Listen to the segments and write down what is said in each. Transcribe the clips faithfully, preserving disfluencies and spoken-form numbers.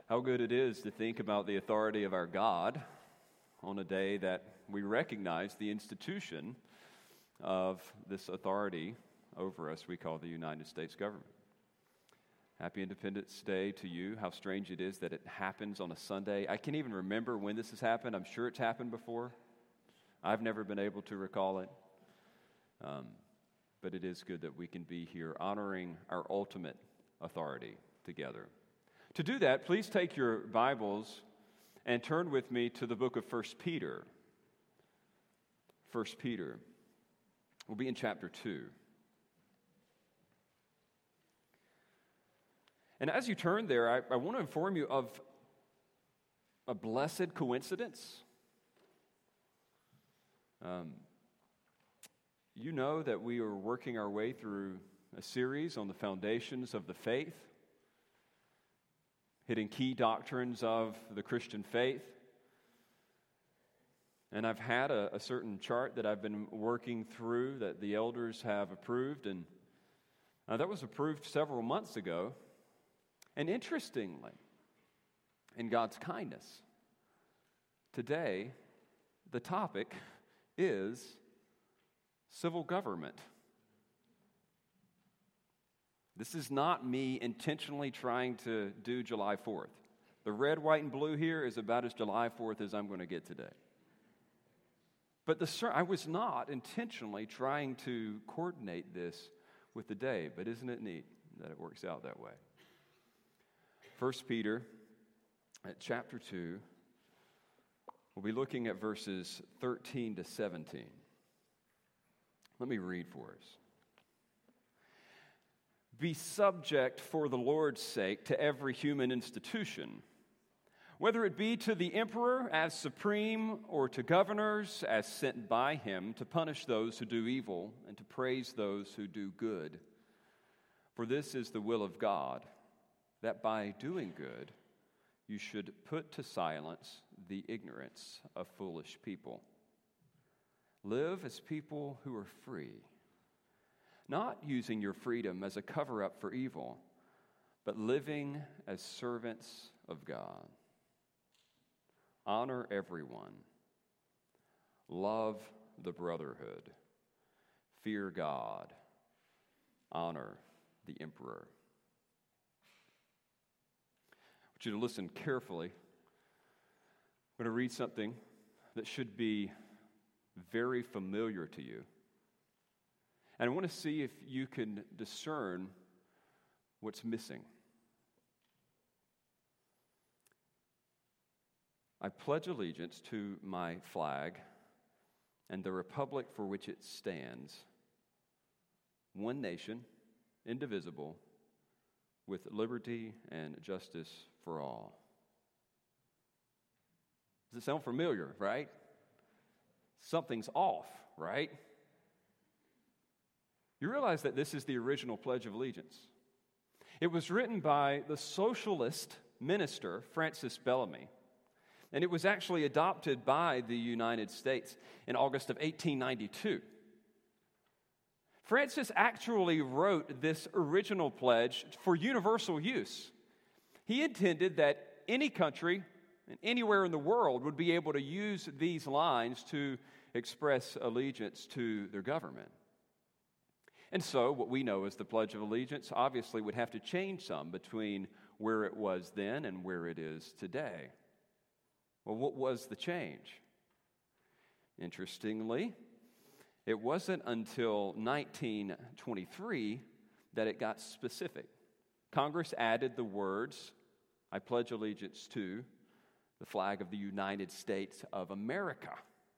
How good it is to think about the authority of our God on a day that we recognize the institution of this authority over us we call the United States government. Happy Independence Day to you. How strange it is that it happens on a Sunday. I can't even remember when this has happened. I'm sure it's happened before. I've never been able to recall it. Um, but it is good that we can be here honoring our ultimate authority together. To do that, please take your Bibles and turn with me to the book of First Peter. First Peter. We'll be in chapter two. And as you turn there, I, I want to inform you of a blessed coincidence. Um, you know that we are working our way through a series on the foundations of the faith, hitting key doctrines of the Christian faith. And I've had a, a certain chart that I've been working through that the elders have approved, and uh, that was approved several months ago. And interestingly, in God's kindness, today the topic is civil government. This is not me intentionally trying to do July fourth. The red, white, and blue here is about as July fourth as I'm going to get today. But the I was not intentionally trying to coordinate this with the day, but isn't it neat that it works out that way? First Peter, at chapter two, we'll be looking at verses thirteen to seventeen. Let me read for us. Be subject for the Lord's sake to every human institution, whether it be to the emperor as supreme or to governors as sent by him to punish those who do evil and to praise those who do good. For this is the will of God, that by doing good you should put to silence the ignorance of foolish people. Live as people who are free, not using your freedom as a cover-up for evil, but living as servants of God. Honor everyone. Love the brotherhood. Fear God. Honor the emperor. I want you to listen carefully. I'm going to read something that should be very familiar to you. And I want to see if you can discern what's missing. I pledge allegiance to my flag and the republic for which it stands, one nation, indivisible, with liberty and justice for all. Does it sound familiar, right? Something's off, right? You realize that this is the original Pledge of Allegiance. It was written by the socialist minister, Francis Bellamy, and it was actually adopted by the United States in August of eighteen ninety-two. Francis actually wrote this original pledge for universal use. He intended that any country and anywhere in the world would be able to use these lines to express allegiance to their government. And so, what we know as the Pledge of Allegiance obviously would have to change some between where it was then and where it is today. Well, what was the change? Interestingly, it wasn't until nineteen twenty-three that it got specific. Congress added the words, I pledge allegiance to the flag of the United States of America.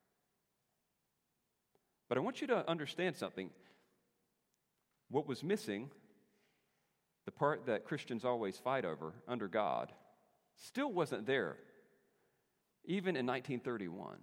But I want you to understand something. What was missing, the part that Christians always fight over under God, still wasn't there, even in nineteen thirty-one.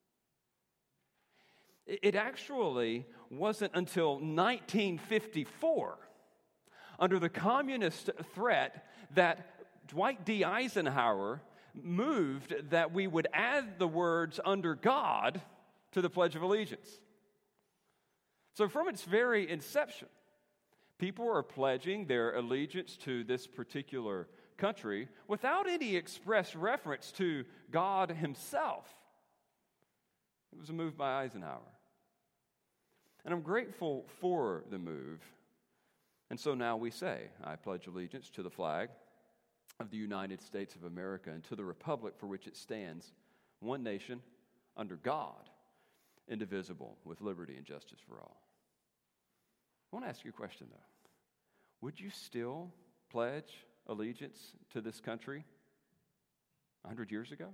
It actually wasn't until nineteen fifty-four, under the communist threat, that Dwight D. Eisenhower moved that we would add the words under God to the Pledge of Allegiance. So from its very inception, people are pledging their allegiance to this particular country without any express reference to God himself. It was a move by Eisenhower. And I'm grateful for the move. And so now we say, I pledge allegiance to the flag of the United States of America and to the republic for which it stands, one nation, under God, indivisible, with liberty and justice for all. I want to ask you a question, though. Would you still pledge allegiance to this country a hundred years ago?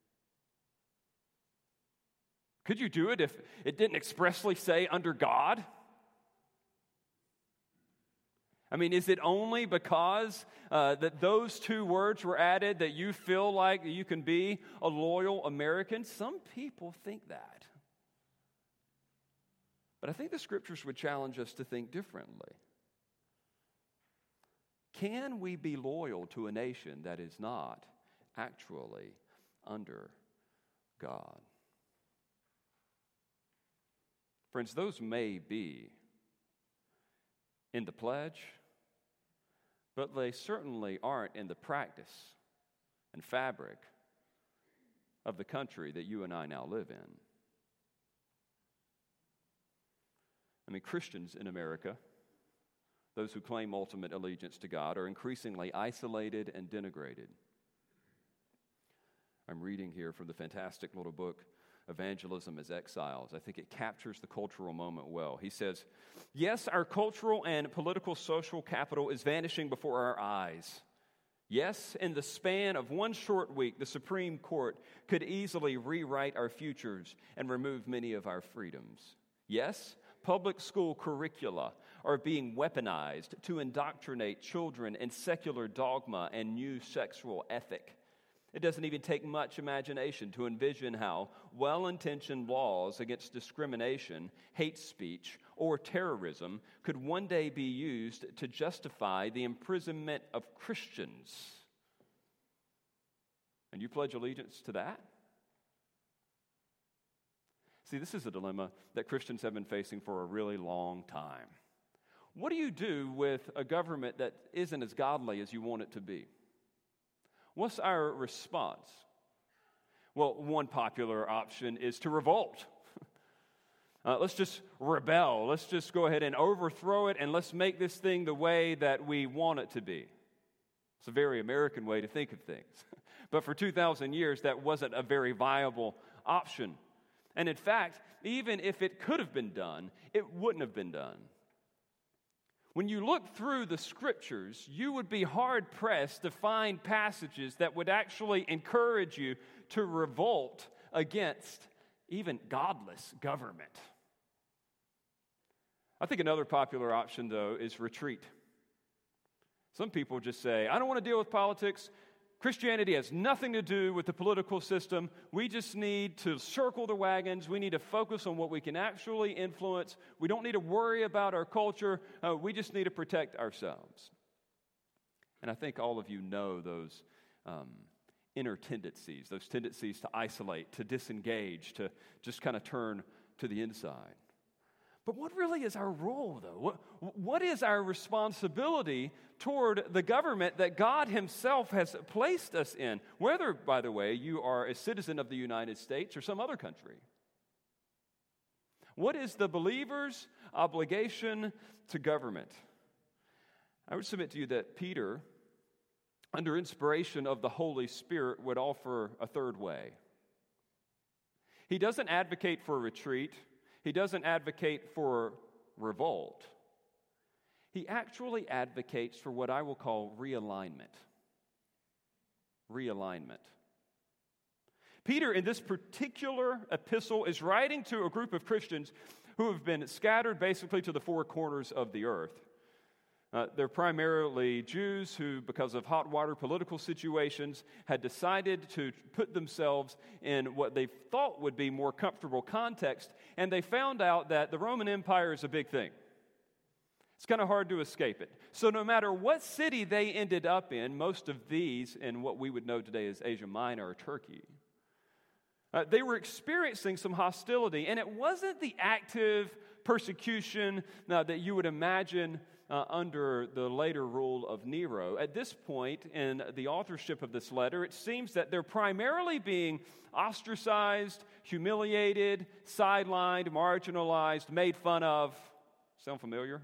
Could you do it if it didn't expressly say under God? I mean, is it only because uh, that those two words were added that you feel like you can be a loyal American? Some people think that. But I think the scriptures would challenge us to think differently. Can we be loyal to a nation that is not actually under God? Friends, those may be in the pledge, but they certainly aren't in the practice and fabric of the country that you and I now live in. I mean, Christians in America, those who claim ultimate allegiance to God, are increasingly isolated and denigrated. I'm reading here from the fantastic little book, Evangelism as Exiles. I think it captures the cultural moment well. He says, yes, our cultural and political social capital is vanishing before our eyes. Yes, in the span of one short week, the Supreme Court could easily rewrite our futures and remove many of our freedoms. Yes, public school curricula are being weaponized to indoctrinate children in secular dogma and new sexual ethic. It doesn't even take much imagination to envision how well-intentioned laws against discrimination, hate speech, or terrorism could one day be used to justify the imprisonment of Christians. And you pledge allegiance to that? See, this is a dilemma that Christians have been facing for a really long time. What do you do with a government that isn't as godly as you want it to be? What's our response? Well, one popular option is to revolt. Uh, let's just rebel. Let's just go ahead and overthrow it, and let's make this thing the way that we want it to be. It's a very American way to think of things. But for two thousand years, that wasn't a very viable option. And in fact, even if it could have been done, it wouldn't have been done. When you look through the scriptures, you would be hard-pressed to find passages that would actually encourage you to revolt against even godless government. I think another popular option, though, is retreat. Some people just say, I don't want to deal with politics. Christianity has nothing to do with the political system. We just need to circle the wagons. We need to focus on what we can actually influence. We don't need to worry about our culture. Uh, we just need to protect ourselves. And I think all of you know those um, inner tendencies, those tendencies to isolate, to disengage, to just kind of turn to the inside. But what really is our role, though? What, what is our responsibility toward the government that God himself has placed us in? Whether, by the way, you are a citizen of the United States or some other country. What is the believer's obligation to government? I would submit to you that Peter, under inspiration of the Holy Spirit, would offer a third way. He doesn't advocate for retreat. He doesn't advocate for revolt. He actually advocates for what I will call realignment. Realignment. Peter, in this particular epistle, is writing to a group of Christians who have been scattered basically to the four corners of the earth. Uh, they're primarily Jews who, because of hot water political situations, had decided to put themselves in what they thought would be more comfortable context, and they found out that the Roman Empire is a big thing. It's kind of hard to escape it. So no matter what city they ended up in, most of these in what we would know today as Asia Minor or Turkey, uh, they were experiencing some hostility, and it wasn't the active persecution uh, that you would imagine uh, under the later rule of Nero. At this point in the authorship of this letter, it seems that they're primarily being ostracized, humiliated, sidelined, marginalized, made fun of. Sound familiar?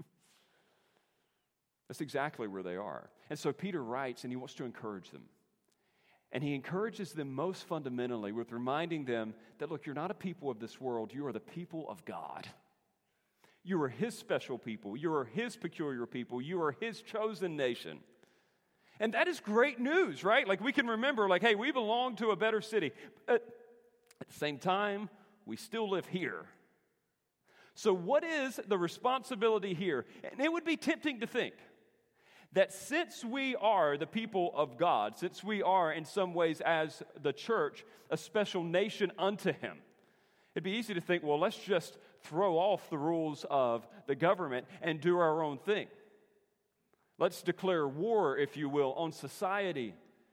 That's exactly where they are. And so Peter writes, and he wants to encourage them. And he encourages them most fundamentally with reminding them that, look, you're not a people of this world. You are the people of God. You are His special people. You are His peculiar people. You are His chosen nation. And that is great news, right? Like we can remember, like, hey, we belong to a better city. But at the same time, we still live here. So what is the responsibility here? And it would be tempting to think that since we are the people of God, since we are in some ways as the church, a special nation unto Him, it'd be easy to think, well, let's just throw off the rules of the government and do our own thing. Let's declare war, if you will, on society.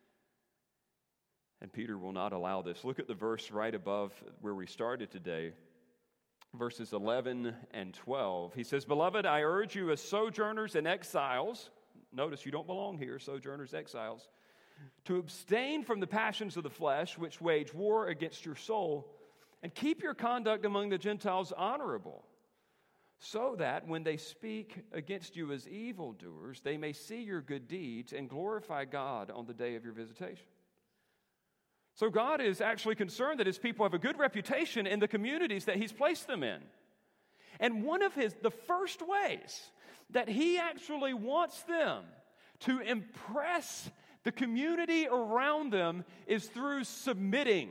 And Peter will not allow this. Look at the verse right above where we started today, verses eleven and twelve. He says, "Beloved, I urge you as sojourners and exiles," notice you don't belong here, sojourners, exiles, "to abstain from the passions of the flesh, which wage war against your soul, and keep your conduct among the Gentiles honorable, so that when they speak against you as evildoers, they may see your good deeds and glorify God on the day of your visitation." So God is actually concerned that His people have a good reputation in the communities that He's placed them in. And one of His, the first ways that He actually wants them to impress the community around them is through submitting.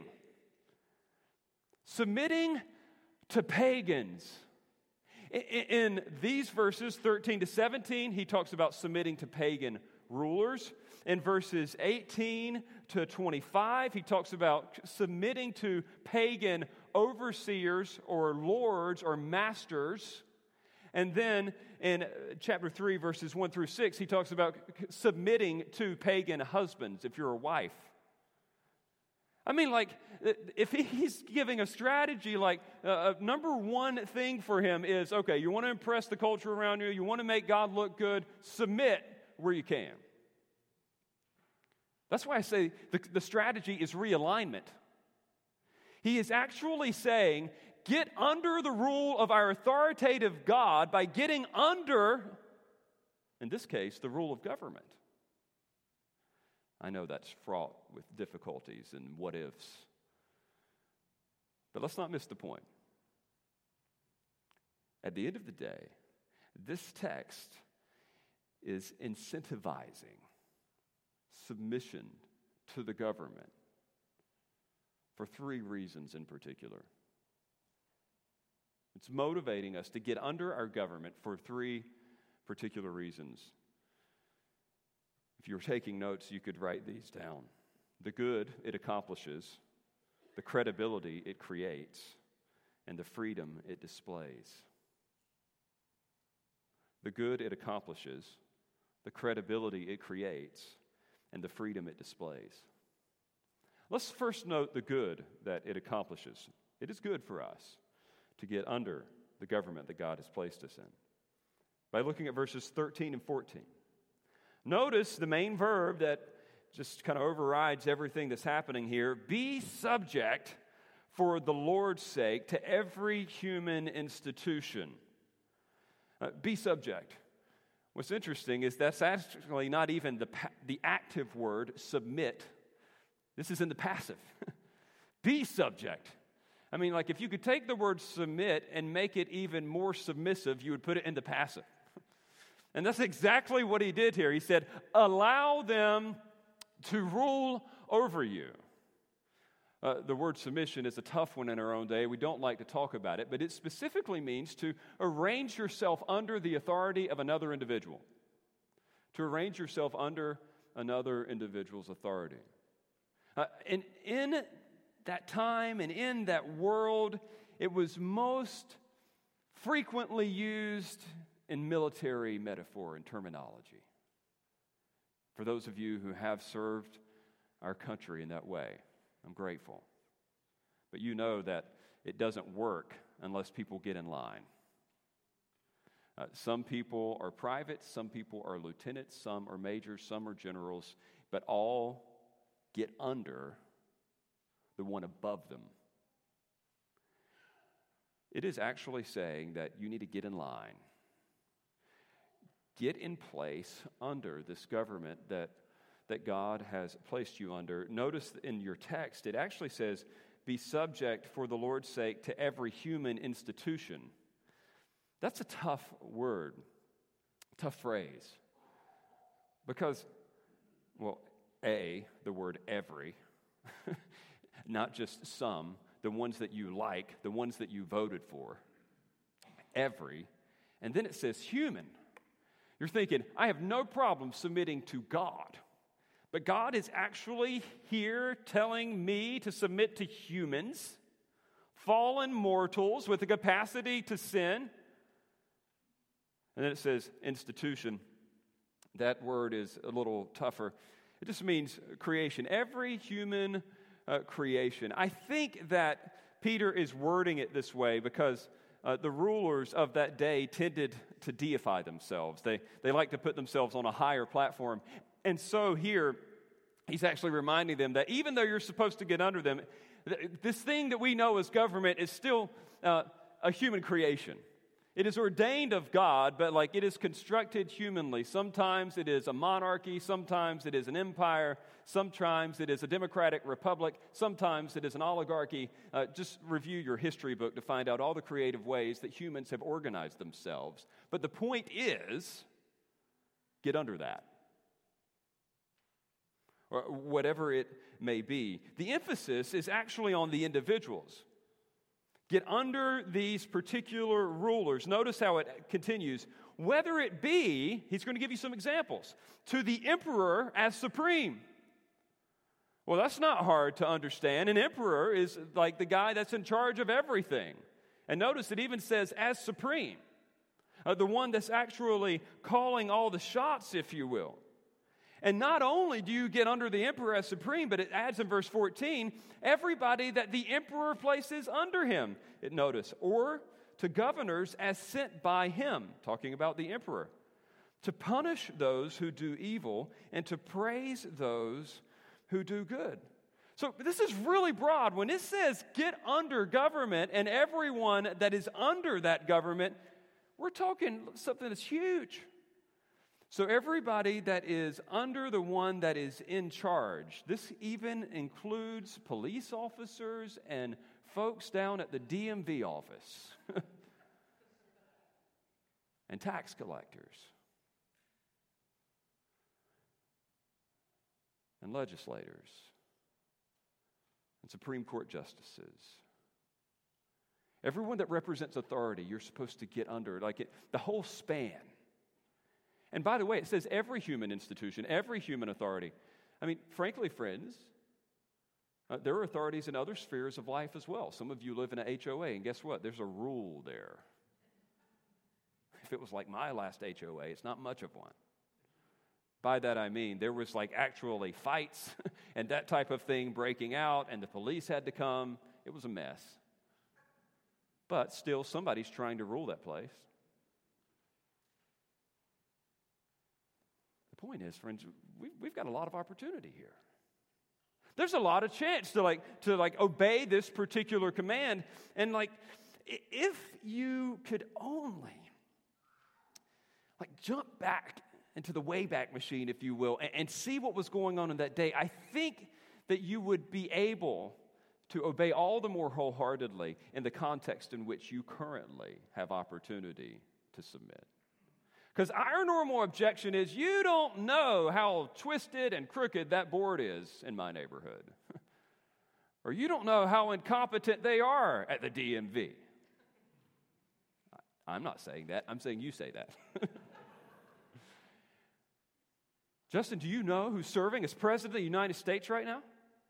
Submitting to pagans. In these verses, thirteen to seventeen, he talks about submitting to pagan rulers. In verses eighteen to twenty-five, he talks about submitting to pagan overseers or lords or masters. And then in chapter three, verses one through six, he talks about submitting to pagan husbands if you're a wife. I mean, like, if he's giving a strategy, like, uh, number one thing for him is, okay, you want to impress the culture around you, you want to make God look good, submit where you can. That's why I say the, the strategy is realignment. He is actually saying, get under the rule of our authoritative God by getting under, in this case, the rule of government. I know that's fraught with difficulties and what ifs. But let's not miss the point. At the end of the day, this text is incentivizing submission to the government for three reasons in particular. It's motivating us to get under our government for three particular reasons. If you're taking notes, you could write these down. The good it accomplishes, the credibility it creates, and the freedom it displays. The good it accomplishes, the credibility it creates, and the freedom it displays. Let's first note the good that it accomplishes. It is good for us to get under the government that God has placed us in by looking at verses thirteen and fourteen. Notice the main verb that just kind of overrides everything that's happening here. Be subject for the Lord's sake to every human institution. Uh, be subject. What's interesting is that's actually not even the, pa- the active word, submit. This is in the passive. Be subject. I mean, like if you could take the word submit and make it even more submissive, you would put it in the passive. And that's exactly what he did here. He said, allow them to rule over you. Uh, the word submission is a tough one in our own day. We don't like to talk about it, but it specifically means to arrange yourself under the authority of another individual. To arrange yourself under another individual's authority. Uh, and in that time and in that world, it was most frequently used in military metaphor and terminology. For those of you who have served our country in that way, I'm grateful. But you know that it doesn't work unless people get in line. Uh, some people are privates, some people are lieutenants, some are majors, some are generals, but all get under the one above them. It is actually saying that you need to get in line. Get in place under this government that, that God has placed you under. Notice in your text, it actually says, be subject for the Lord's sake to every human institution. That's a tough word, tough phrase. Because, well, A, the word every, not just some, the ones that you like, the ones that you voted for. Every. And then it says human. You're thinking, I have no problem submitting to God. But God is actually here telling me to submit to humans, fallen mortals with the capacity to sin. And then it says institution. That word is a little tougher. It just means creation. Every human uh, creation. I think that Peter is wording it this way because uh, the rulers of that day tended to deify themselves. They, they like to put themselves on a higher platform. And so here, he's actually reminding them that even though you're supposed to get under them, th- this thing that we know as government is still uh, a human creation. It is ordained of God, but like it is constructed humanly. Sometimes it is a monarchy, sometimes it is an empire, sometimes it is a democratic republic, sometimes it is an oligarchy. Uh, just review your history book to find out all the creative ways that humans have organized themselves. But the point is, get under that. Or whatever it may be. The emphasis is actually on the individuals. Get under these particular rulers. Notice how it continues. Whether it be, he's going to give you some examples, to the emperor as supreme. Well, that's not hard to understand. An emperor is like the guy that's in charge of everything. And notice it even says as supreme. Uh, the one that's actually calling all the shots, if you will. And not only do you get under the emperor as supreme, but it adds in verse fourteen, everybody that the emperor places under him. It notice, or to governors as sent by him, talking about the emperor, to punish those who do evil and to praise those who do good. So this is really broad. When it says get under government and everyone that is under that government, we're talking something that's huge. So everybody that is under the one that is in charge, this even includes police officers and folks down at the D M V office and tax collectors and legislators and Supreme Court justices. Everyone that represents authority, you're supposed to get under, like it, the whole span. And by the way, it says every human institution, every human authority. I mean, frankly, friends, uh, there are authorities in other spheres of life as well. Some of you live in an H O A, and guess what? There's a rule there. If it was like my last H O A, it's not much of one. By that I mean, there was like actually fights and that type of thing breaking out, and the police had to come. It was a mess. But still, somebody's trying to rule that place. The point is, friends, we've, we've got a lot of opportunity here. There's a lot of chance to like to like obey this particular command. And like, if you could only like jump back into the Wayback Machine, if you will, and, and see what was going on in that day, I think that you would be able to obey all the more wholeheartedly in the context in which you currently have opportunity to submit. Because our normal objection is, you don't know how twisted and crooked that board is in my neighborhood. Or you don't know how incompetent they are at the D M V. I'm not saying that. I'm saying you say that. Justin, do you know who's serving as president of the United States right now?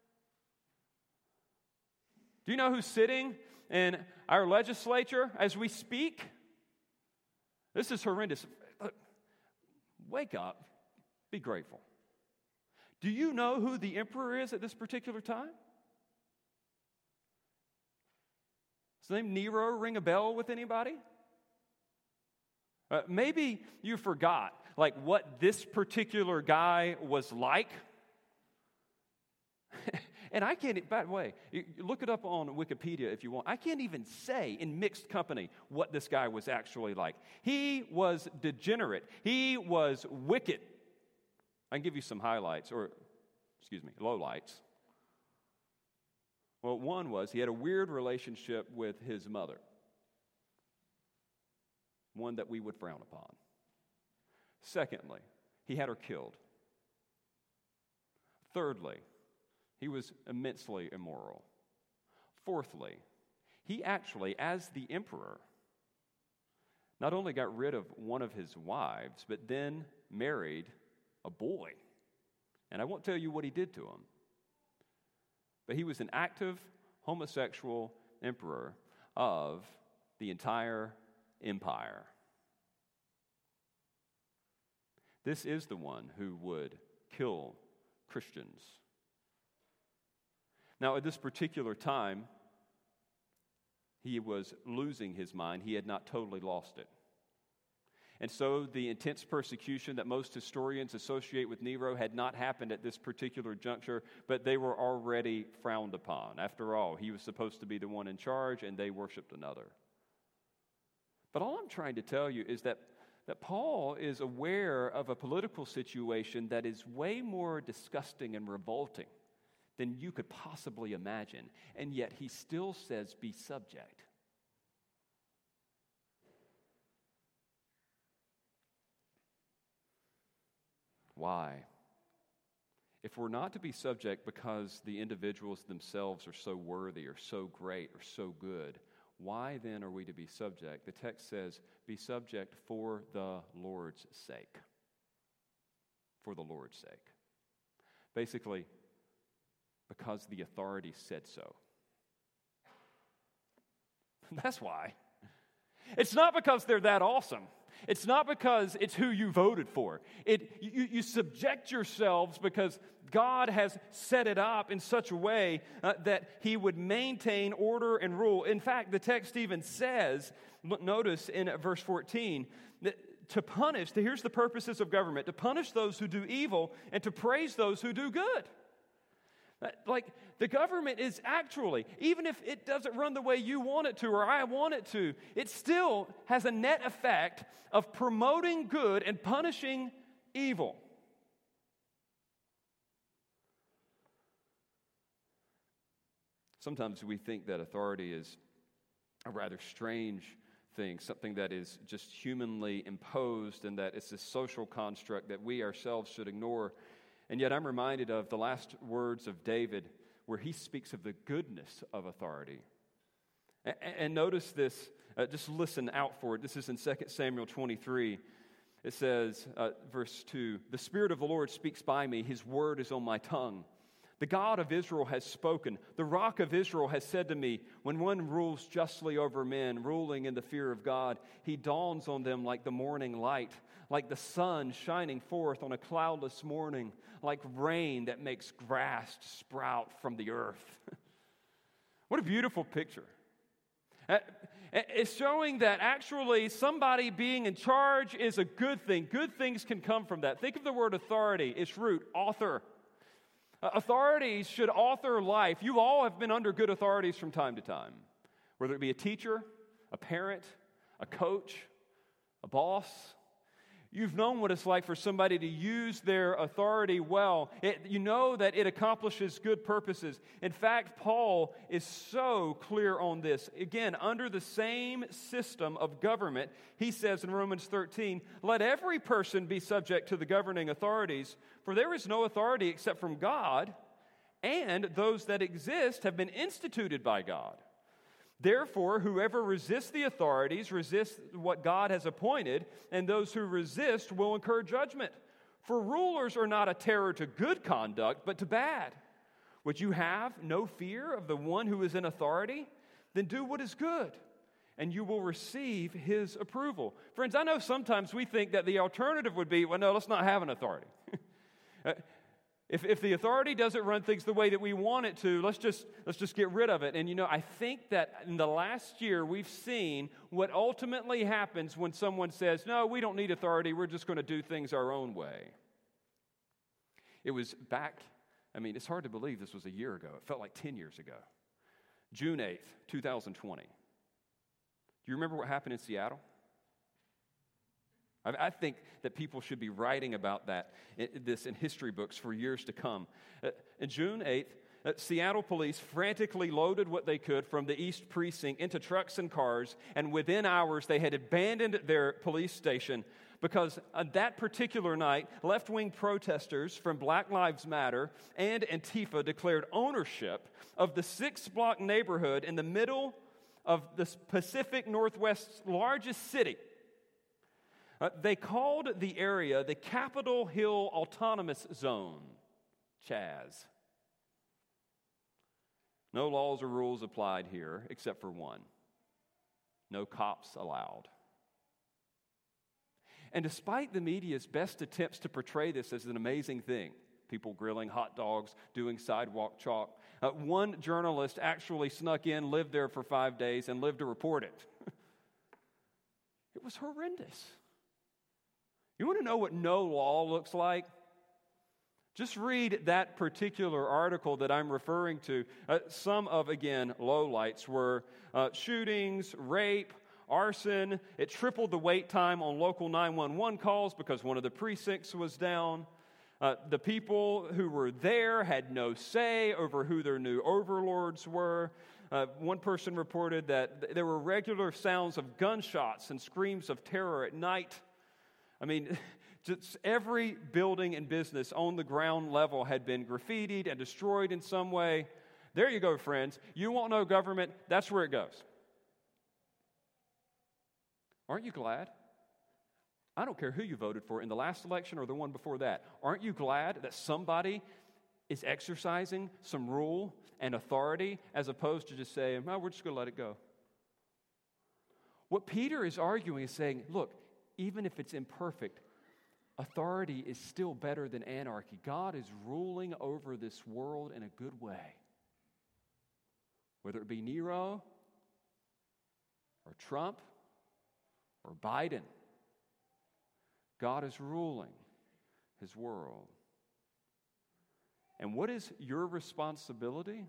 Do you know who's sitting in our legislature as we speak? This is horrendous. Look, wake up. Be grateful. Do you know who the emperor is at this particular time? Does the name Nero ring a bell with anybody? Uh, maybe you forgot, like, what this particular guy was like. And I can't, by the way, you look it up on Wikipedia if you want. I can't even say in mixed company what this guy was actually like. He was degenerate. He was wicked. I can give you some highlights, or, excuse me, lowlights. Well, one was he had a weird relationship with his mother, one that we would frown upon. Secondly, he had her killed. Thirdly, he was immensely immoral. Fourthly, he actually, as the emperor, not only got rid of one of his wives, but then married a boy. And I won't tell you what he did to him. But he was an active homosexual emperor of the entire empire. This is the one who would kill Christians. Now, at this particular time, he was losing his mind. He had not totally lost it. And so the intense persecution that most historians associate with Nero had not happened at this particular juncture, but they were already frowned upon. After all, he was supposed to be the one in charge, and they worshiped another. But all I'm trying to tell you is that, that Paul is aware of a political situation that is way more disgusting and revolting than you could possibly imagine, and yet he still says, be subject. Why? If we're not to be subject because the individuals themselves are so worthy or so great or so good, why then are we to be subject? The text says, be subject for the Lord's sake. For the Lord's sake. Basically, because the authority said so. That's why. It's not because they're that awesome. It's not because it's who you voted for. It, you, you subject yourselves because God has set it up in such a way uh, that He would maintain order and rule. In fact, the text even says, notice in verse fourteen, that to punish, here's the purposes of government, to punish those who do evil and to praise those who do good. Like, the government is actually, even if it doesn't run the way you want it to or I want it to, it still has a net effect of promoting good and punishing evil. Sometimes we think that authority is a rather strange thing, something that is just humanly imposed and that it's a social construct that we ourselves should ignore. And yet I'm reminded of the last words of David where he speaks of the goodness of authority. And, and notice this, uh, just listen out for it. This is in Second Samuel twenty-three. It says, uh, verse two, the Spirit of the Lord speaks by me, His word is on my tongue. The God of Israel has spoken. The Rock of Israel has said to me, when one rules justly over men, ruling in the fear of God, he dawns on them like the morning light, like the sun shining forth on a cloudless morning, like rain that makes grass sprout from the earth. What a beautiful picture. It's showing that actually somebody being in charge is a good thing. Good things can come from that. Think of the word authority. Its root, author. Authorities should author life. You all have been under good authorities from time to time, whether it be a teacher, a parent, a coach, a boss. You've known what it's like for somebody to use their authority well. It, you know that it accomplishes good purposes. In fact, Paul is so clear on this. Again, under the same system of government, he says in Romans thirteen, let every person be subject to the governing authorities, for there is no authority except from God, and those that exist have been instituted by God. Therefore, whoever resists the authorities resists what God has appointed, and those who resist will incur judgment. For rulers are not a terror to good conduct, but to bad. Would you have no fear of the one who is in authority? Then do what is good, and you will receive his approval. Friends, I know sometimes we think that the alternative would be, well, no, let's not have an authority. If, if the authority doesn't run things the way that we want it to, let's just, let's just get rid of it. And you know, I think that in the last year we've seen what ultimately happens when someone says, no, we don't need authority, we're just going to do things our own way. It was back, I mean, it's hard to believe this was a year ago. It felt like ten years ago. June eighth, twenty twenty. Do you remember what happened in Seattle? I think that people should be writing about that, this in history books for years to come. Uh, on June eighth, uh, Seattle police frantically loaded what they could from the East Precinct into trucks and cars, and within hours they had abandoned their police station because on that particular night, left-wing protesters from Black Lives Matter and Antifa declared ownership of the six-block neighborhood in the middle of the Pacific Northwest's largest city. Uh, they called the area the Capitol Hill Autonomous Zone, Chaz. No laws or rules applied here except for one. No cops allowed. And despite the media's best attempts to portray this as an amazing thing, people grilling hot dogs, doing sidewalk chalk, uh, one journalist actually snuck in, lived there for five days, and lived to report it. It was horrendous. You want to know what no law looks like? Just read that particular article that I'm referring to. Uh, some of, again, lowlights were uh, shootings, rape, arson. It tripled the wait time on local nine one one calls because one of the precincts was down. Uh, the people who were there had no say over who their new overlords were. Uh, one person reported that th- there were regular sounds of gunshots and screams of terror at night. I mean, just every building and business on the ground level had been graffitied and destroyed in some way. There you go, friends. You want no government, that's where it goes. Aren't you glad? I don't care who you voted for in the last election or the one before that. Aren't you glad that somebody is exercising some rule and authority as opposed to just saying, well, we're just going to let it go? What Peter is arguing is saying, look, even if it's imperfect, authority is still better than anarchy. God is ruling over this world in a good way. Whether it be Nero or Trump or Biden, God is ruling his world. And what is your responsibility?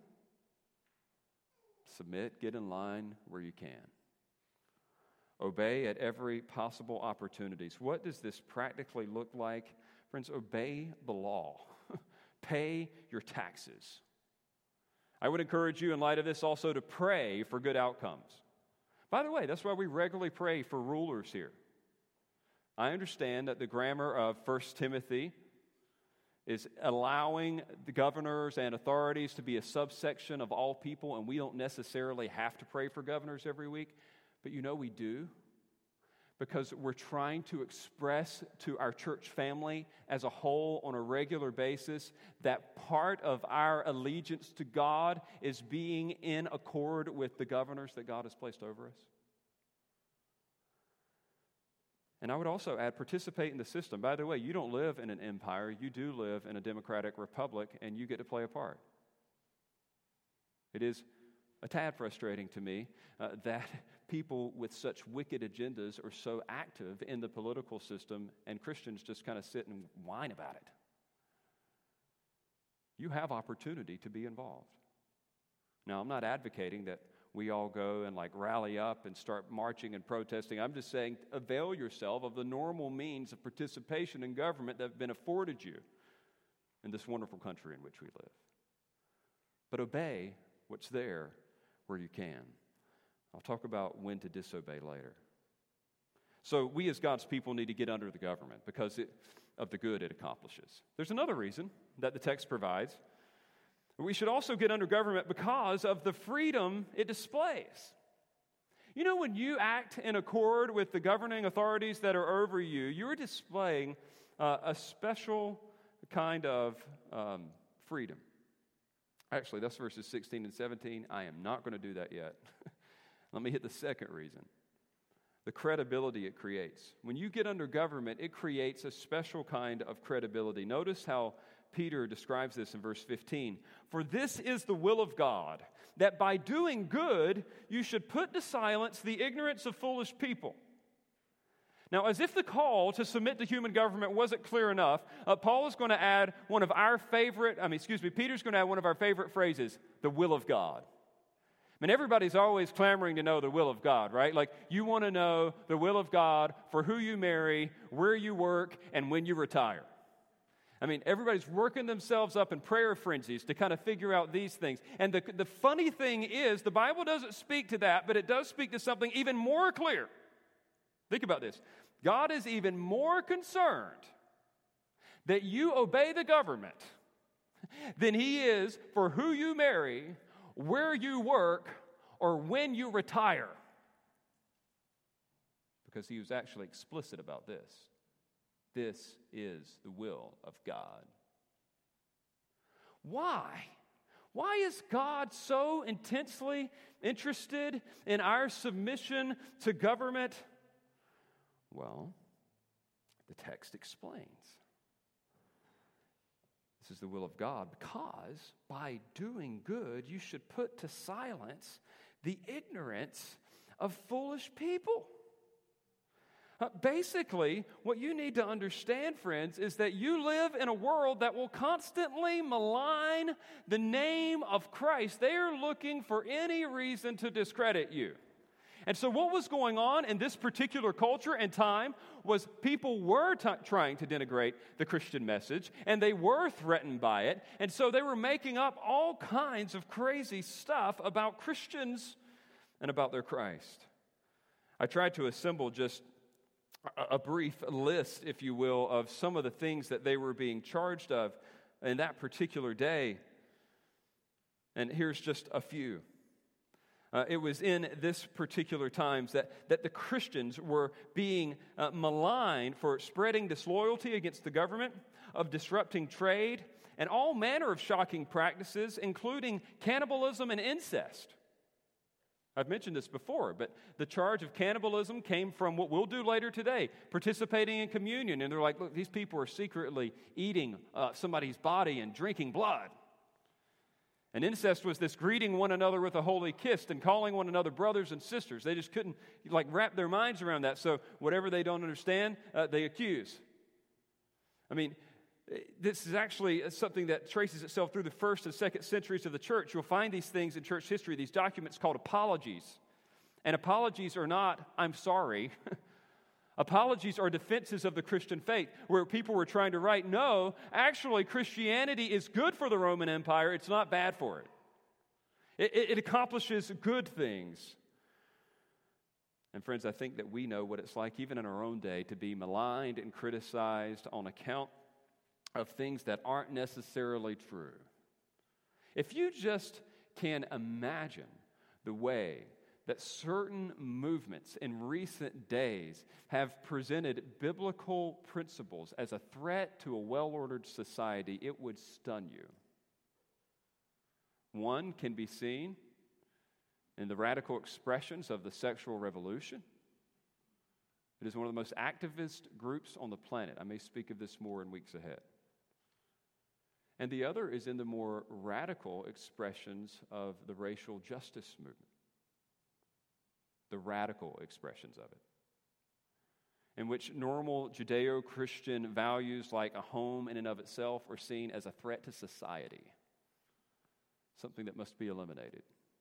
Submit, get in line where you can. Obey at every possible opportunities. What does this practically look like? Friends, obey the law. Pay your taxes. I would encourage you in light of this also to pray for good outcomes. By the way, that's why we regularly pray for rulers here. I understand that the grammar of First Timothy is allowing the governors and authorities to be a subsection of all people, and we don't necessarily have to pray for governors every week. But you know we do, because we're trying to express to our church family as a whole on a regular basis that part of our allegiance to God is being in accord with the governors that God has placed over us. And I would also add, participate in the system. By the way, you don't live in an empire, you do live in a democratic republic, and you get to play a part. It is a tad frustrating to me uh, that people with such wicked agendas are so active in the political system and Christians just kind of sit and whine about it. You have opportunity to be involved. Now, I'm not advocating that we all go and like rally up and start marching and protesting. I'm just saying avail yourself of the normal means of participation in government that have been afforded you in this wonderful country in which we live. But obey what's there where you can. I'll talk about when to disobey later. So we as God's people need to get under the government because it, of the good it accomplishes. There's another reason that the text provides. We should also get under government because of the freedom it displays. You know, when you act in accord with the governing authorities that are over you, you're displaying uh, a special kind of um, freedom. Actually, that's verses sixteen and seventeen. I am not going to do that yet. Let me hit the second reason. The credibility it creates. When you get under government, it creates a special kind of credibility. Notice how Peter describes this in verse fifteen. For this is the will of God, that by doing good you should put to silence the ignorance of foolish people. Now, as if the call to submit to human government wasn't clear enough, uh, Paul is going to add one of our favorite, I mean, excuse me, Peter's going to add one of our favorite phrases, the will of God. I mean, everybody's always clamoring to know the will of God, right? Like, you want to know the will of God for who you marry, where you work, and when you retire. I mean, everybody's working themselves up in prayer frenzies to kind of figure out these things. And the, the funny thing is, the Bible doesn't speak to that, but it does speak to something even more clear. Think about this. God is even more concerned that you obey the government than He is for who you marry, where you work, or when you retire. Because He was actually explicit about this. This is the will of God. Why? Why is God so intensely interested in our submission to government? Well, the text explains. This is the will of God because by doing good, you should put to silence the ignorance of foolish people. Uh, basically, what you need to understand, friends, is that you live in a world that will constantly malign the name of Christ. They are looking for any reason to discredit you. And so what was going on in this particular culture and time was people were t- trying to denigrate the Christian message, and they were threatened by it. And so they were making up all kinds of crazy stuff about Christians and about their Christ. I tried to assemble just a, a brief list, if you will, of some of the things that they were being charged of in that particular day. And here's just a few. Uh, it was in this particular times that, that the Christians were being uh, maligned for spreading disloyalty against the government, of disrupting trade, and all manner of shocking practices, including cannibalism and incest. I've mentioned this before, but the charge of cannibalism came from what we'll do later today, participating in communion. And they're like, look, these people are secretly eating uh, somebody's body and drinking blood. And incest was this greeting one another with a holy kiss and calling one another brothers and sisters. They just couldn't like wrap their minds around that. So whatever they don't understand, uh, they accuse. I mean, this is actually something that traces itself through the first and second centuries of the church. You'll find these things in church history, these documents called apologies. And apologies are not, I'm sorry. Apologies are defenses of the Christian faith, where people were trying to write, no, actually Christianity is good for the Roman Empire, it's not bad for it. It, it, it accomplishes good things. And friends, I think that we know what it's like, even in our own day, to be maligned and criticized on account of things that aren't necessarily true. If you just can imagine the way that certain movements in recent days have presented biblical principles as a threat to a well-ordered society, it would stun you. One can be seen in the radical expressions of the sexual revolution. It is one of the most activist groups on the planet. I may speak of this more in weeks ahead. And the other is in the more radical expressions of the racial justice movement. The radical expressions of it, in which normal Judeo-Christian values like a home in and of itself are seen as a threat to society, something that must be eliminated.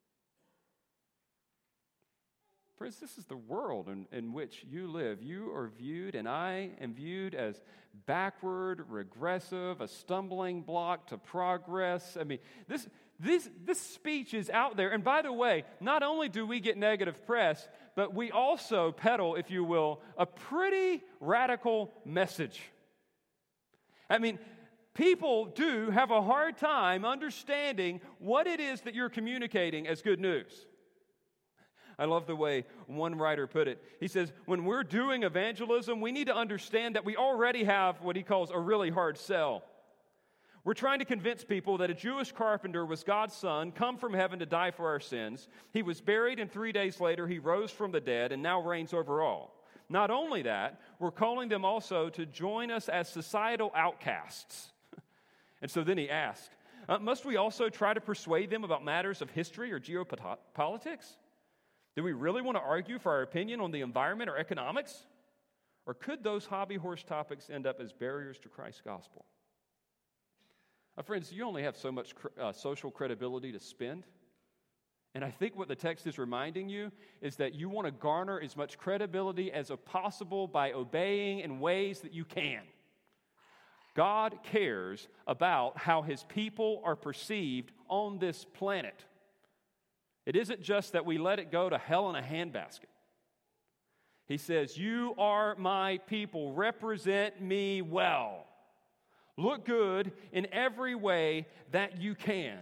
Friends, this is the world in, in which you live. You are viewed, and I am viewed as backward, regressive, a stumbling block to progress. I mean, this, this, this speech is out there. And by the way, not only do we get negative press, but we also peddle, if you will, a pretty radical message. I mean, people do have a hard time understanding what it is that you're communicating as good news. I love the way one writer put it. He says, when we're doing evangelism, we need to understand that we already have what he calls a really hard sell. We're trying to convince people that a Jewish carpenter was God's son, come from heaven to die for our sins. He was buried, and three days later he rose from the dead and now reigns over all. Not only that, we're calling them also to join us as societal outcasts. And so then he asked, uh, must we also try to persuade them about matters of history or geopolitics? Do we really want to argue for our opinion on the environment or economics? Or could those hobby horse topics end up as barriers to Christ's gospel? Uh, friends, you only have so much cr- uh, social credibility to spend. And I think what the text is reminding you is that you want to garner as much credibility as possible by obeying in ways that you can. God cares about how his people are perceived on this planet. It isn't just that we let it go to hell in a handbasket. He says, you are my people. Represent me well. Look good in every way that you can.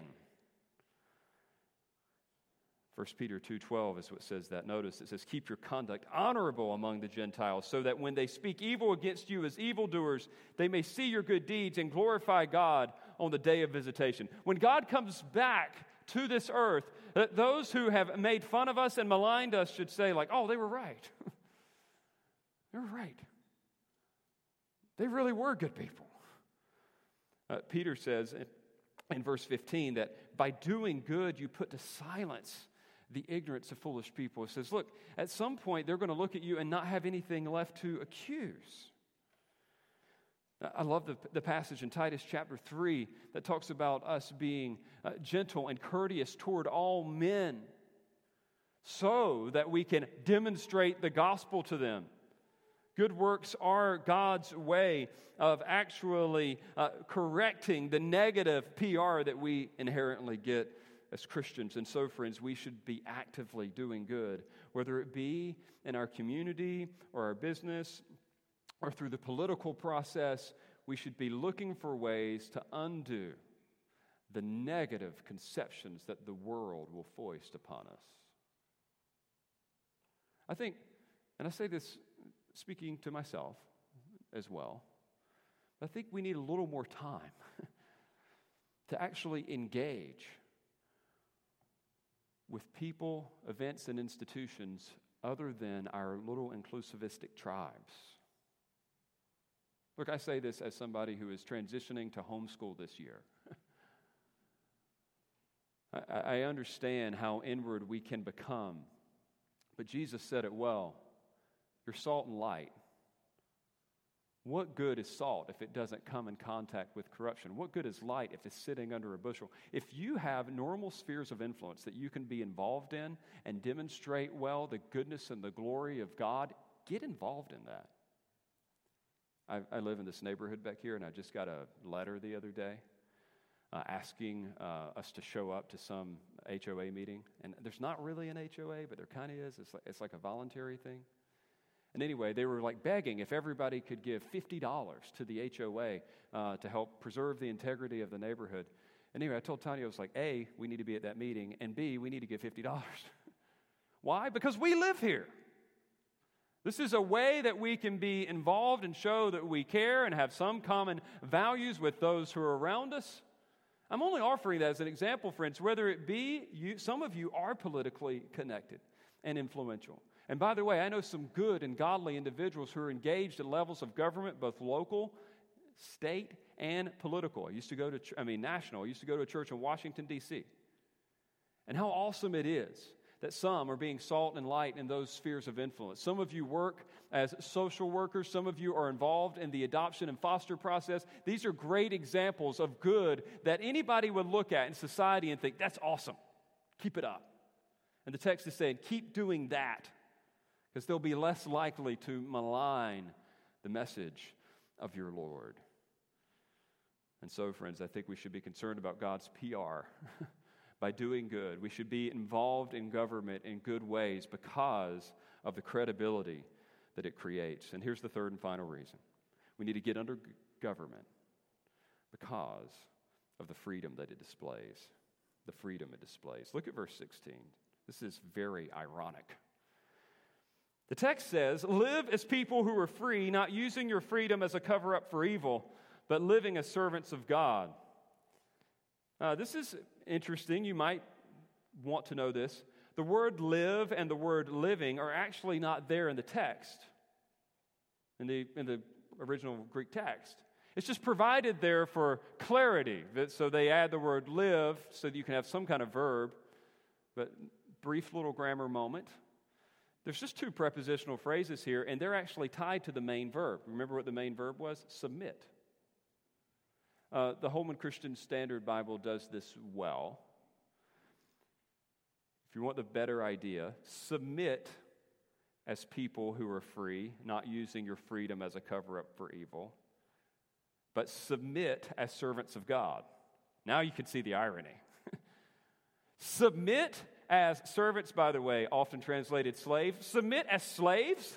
First Peter two twelve is what says that. Notice it says, keep your conduct honorable among the Gentiles, so that when they speak evil against you as evildoers, they may see your good deeds and glorify God on the day of visitation. When God comes back to this earth, that those who have made fun of us and maligned us should say, like, oh, they were right. They were right. They really were good people. Uh, Peter says in verse fifteen that by doing good, you put to silence the ignorance of foolish people. It says, look, at some point, they're going to look at you and not have anything left to accuse. I love the, the passage in Titus chapter three that talks about us being uh, gentle and courteous toward all men so that we can demonstrate the gospel to them. Good works are God's way of actually uh, correcting the negative P R that we inherently get as Christians. And so, friends, we should be actively doing good, whether it be in our community or our business or through the political process. We should be looking for ways to undo the negative conceptions that the world will foist upon us. I think, and I say this speaking to myself as well, I think we need a little more time to actually engage with people, events, and institutions other than our little inclusivistic tribes. Look, I say this as somebody who is transitioning to homeschool this year. I, I understand how inward we can become, but Jesus said it well. You're salt and light. What good is salt if it doesn't come in contact with corruption? What good is light if it's sitting under a bushel? If you have normal spheres of influence that you can be involved in and demonstrate well the goodness and the glory of God, get involved in that. I, I live in this neighborhood back here, and I just got a letter the other day uh, asking uh, us to show up to some H O A meeting. And there's not really an H O A, but there kind of is. It's like, it's like a voluntary thing. And anyway, they were like begging if everybody could give fifty dollars to the H O A uh, to help preserve the integrity of the neighborhood. And anyway, I told Tanya, I was like, A, we need to be at that meeting, and B, we need to give fifty dollars. Why? Because we live here. This is a way that we can be involved and show that we care and have some common values with those who are around us. I'm only offering that as an example, friends, whether it be you, some of you are politically connected and influential. And by the way, I know some good and godly individuals who are engaged at levels of government, both local, state, and political. I used to go to, I mean, national. I used to go to a church in Washington, D C And how awesome it is that some are being salt and light in those spheres of influence. Some of you work as social workers. Some of you are involved in the adoption and foster process. These are great examples of good that anybody would look at in society and think, that's awesome. Keep it up. And the text is saying, keep doing that, because they'll be less likely to malign the message of your Lord. And so, friends, I think we should be concerned about God's P R by doing good. We should be involved in government in good ways because of the credibility that it creates. And here's the third and final reason. We need to get under government because of the freedom that it displays. The freedom it displays. Look at verse sixteen. This is very ironic. The text says, live as people who are free, not using your freedom as a cover-up for evil, but living as servants of God. Uh, this is interesting. You might want to know this. The word live and the word living are actually not there in the text, in the, in the original Greek text. It's just provided there for clarity. So they add the word live so that you can have some kind of verb. But brief little grammar moment. There's just two prepositional phrases here, and they're actually tied to the main verb. Remember what the main verb was? Submit. Uh, the Holman Christian Standard Bible does this well. If you want the better idea, submit as people who are free, not using your freedom as a cover-up for evil, but submit as servants of God. Now you can see the irony. Submit as servants, by the way, often translated slaves. Submit as slaves.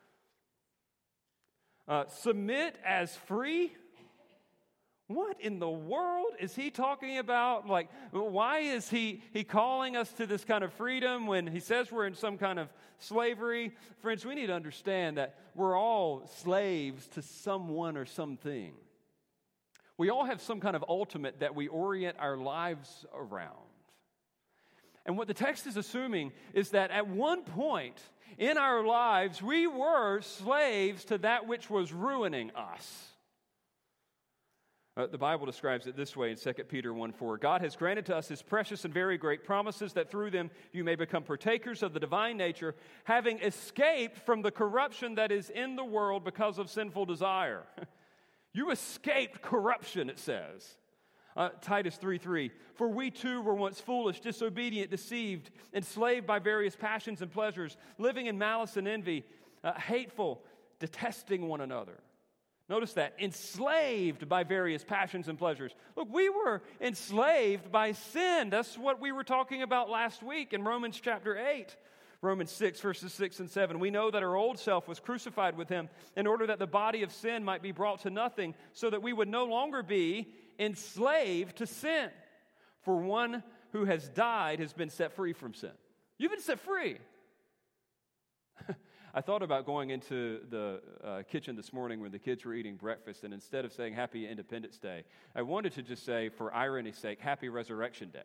uh, submit as free. What in the world is he talking about? Like, why is he, he calling us to this kind of freedom when he says we're in some kind of slavery? Friends, we need to understand that we're all slaves to someone or something. We all have some kind of ultimate that we orient our lives around. And what the text is assuming is that at one point in our lives, we were slaves to that which was ruining us. Uh, the Bible describes it this way in Second Peter one four. God has granted to us His precious and very great promises that through them you may become partakers of the divine nature, having escaped from the corruption that is in the world because of sinful desire. You escaped corruption, it says. Uh, Titus three three. For we too were once foolish, disobedient, deceived, enslaved by various passions and pleasures, living in malice and envy, uh, hateful, detesting one another. Notice that, enslaved by various passions and pleasures. Look, we were enslaved by sin. That's what we were talking about last week in Romans chapter eight. Romans six, verses six and seven. We know that our old self was crucified with Him in order that the body of sin might be brought to nothing, so that we would no longer be enslaved to sin. For one who has died has been set free from sin. You've been set free. I thought about going into the uh, kitchen this morning when the kids were eating breakfast, and instead of saying Happy Independence Day, I wanted to just say, for irony's sake, Happy Resurrection Day.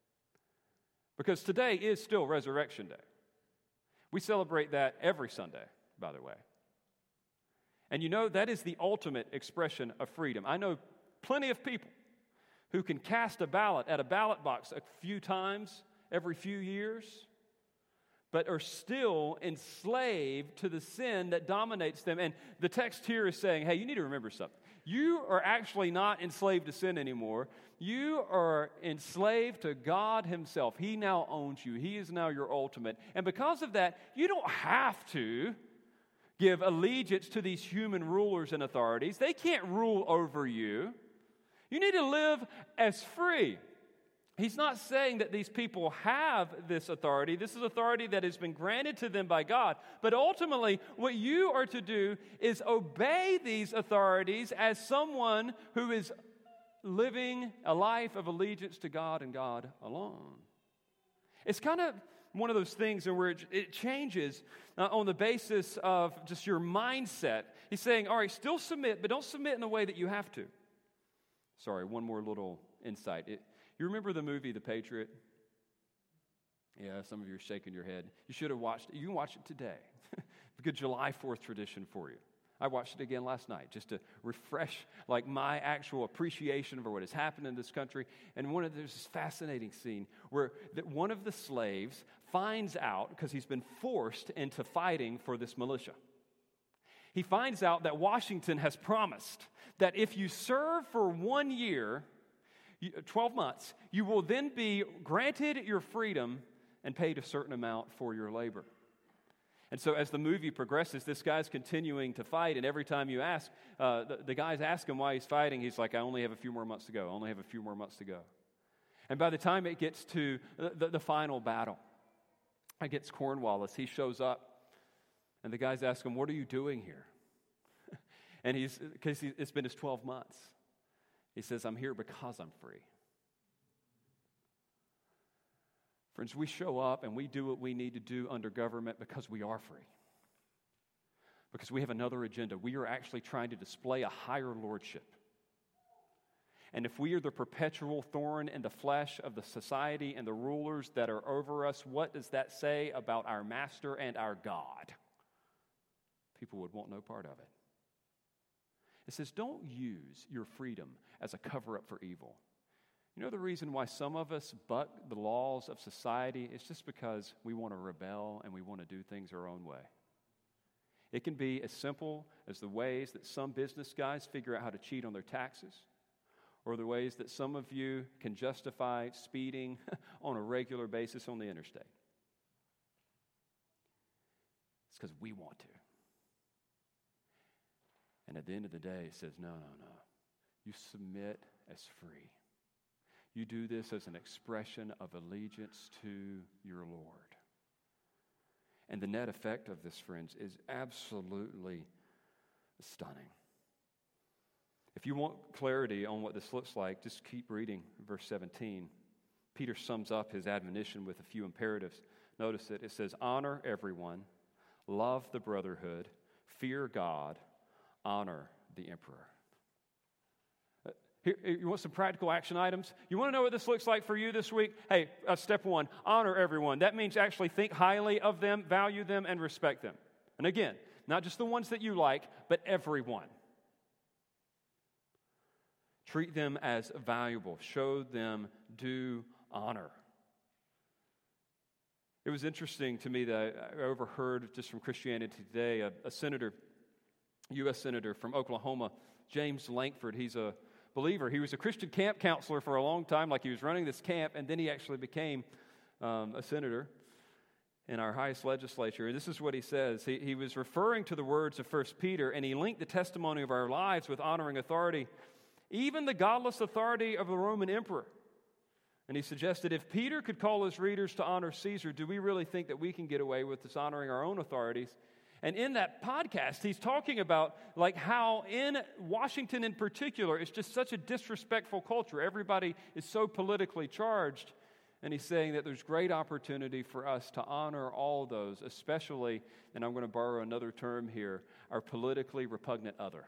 Because today is still Resurrection Day. We celebrate that every Sunday, by the way. And you know, that is the ultimate expression of freedom. I know plenty of people who can cast a ballot at a ballot box a few times every few years, but are still enslaved to the sin that dominates them. And the text here is saying, hey, you need to remember something. You are actually not enslaved to sin anymore. You are enslaved to God Himself. He now owns you. He is now your ultimate. And because of that, you don't have to give allegiance to these human rulers and authorities. They can't rule over you. You need to live as free. He's not saying that these people have this authority. This is authority that has been granted to them by God. But ultimately, what you are to do is obey these authorities as someone who is living a life of allegiance to God and God alone. It's kind of one of those things in where it, it changes uh, on the basis of just your mindset. He's saying, all right, still submit, but don't submit in the way that you have to. Sorry, one more little insight. It, You remember the movie The Patriot? Yeah, some of you are shaking your head. You should have watched it. You can watch it today. A good July fourth tradition for you. I watched it again last night just to refresh like my actual appreciation for what has happened in this country. And one of there's this fascinating scene where that one of the slaves finds out, because he's been forced into fighting for this militia. He finds out that Washington has promised that if you serve for one year, twelve months, you will then be granted your freedom and paid a certain amount for your labor. And so as the movie progresses, this guy's continuing to fight, and every time you ask, uh, the, the guys ask him why he's fighting, he's like, I only have a few more months to go, I only have a few more months to go. And by the time it gets to the, the, the final battle against Cornwallis, he shows up, and the guys ask him, what are you doing here? And he's, because he, it's been his twelve months. He says, I'm here because I'm free. Friends, we show up and we do what we need to do under government because we are free. Because we have another agenda. We are actually trying to display a higher lordship. And if we are the perpetual thorn in the flesh of the society and the rulers that are over us, what does that say about our master and our God? People would want no part of it. It says, don't use your freedom as a cover-up for evil. You know the reason why some of us buck the laws of society? It's just because we want to rebel and we want to do things our own way. It can be as simple as the ways that some business guys figure out how to cheat on their taxes, or the ways that some of you can justify speeding on a regular basis on the interstate. It's because we want to. And at the end of the day, it says, no, no, no. You submit as free. You do this as an expression of allegiance to your Lord. And the net effect of this, friends, is absolutely stunning. If you want clarity on what this looks like, just keep reading verse seventeen. Peter sums up his admonition with a few imperatives. Notice it. It says, honor everyone, love the brotherhood, fear God, honor the emperor. Here, you want some practical action items? You want to know what this looks like for you this week? Hey, uh, step one, honor everyone. That means actually think highly of them, value them, and respect them. And again, not just the ones that you like, but everyone. Treat them as valuable. Show them due honor. It was interesting to me that I overheard just from Christianity Today, a, a senator, U S senator from Oklahoma, James Lankford. He's a believer. He was a Christian camp counselor for a long time, like he was running this camp, and then he actually became um, a senator in our highest legislature. And this is what he says. He, he was referring to the words of First Peter, and he linked the testimony of our lives with honoring authority, even the godless authority of the Roman emperor. And he suggested, if Peter could call his readers to honor Caesar, do we really think that we can get away with dishonoring our own authorities? And in that podcast, he's talking about like how in Washington in particular, it's just such a disrespectful culture. Everybody is so politically charged. And he's saying that there's great opportunity for us to honor all those, especially, and I'm going to borrow another term here, our politically repugnant other.